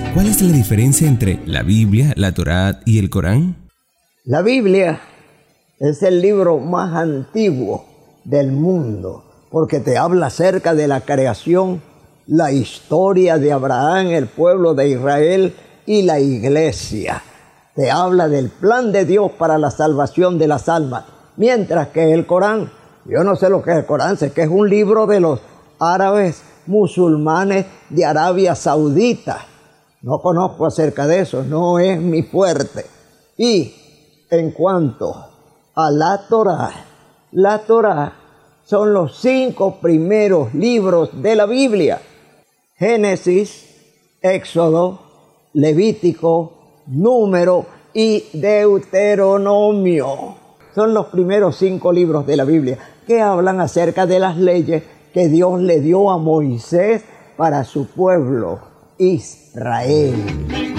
¿Cuál es la diferencia entre la Biblia, la Torá y el Corán? La Biblia es el libro más antiguo del mundo, porque te habla acerca de la creación, la historia de Abraham, el pueblo de Israel y la iglesia. Te habla del plan de Dios para la salvación de las almas, mientras que el Corán, yo no sé lo que es el Corán, sé que es un libro de los árabes musulmanes de Arabia Saudita. No conozco acerca de eso, no es mi fuerte. Y en cuanto a la Torá son los 5 primeros libros de la Biblia: Génesis, Éxodo, Levítico, Número y Deuteronomio. Son los primeros 5 libros de la Biblia que hablan acerca de las leyes que Dios le dio a Moisés para su pueblo Israel.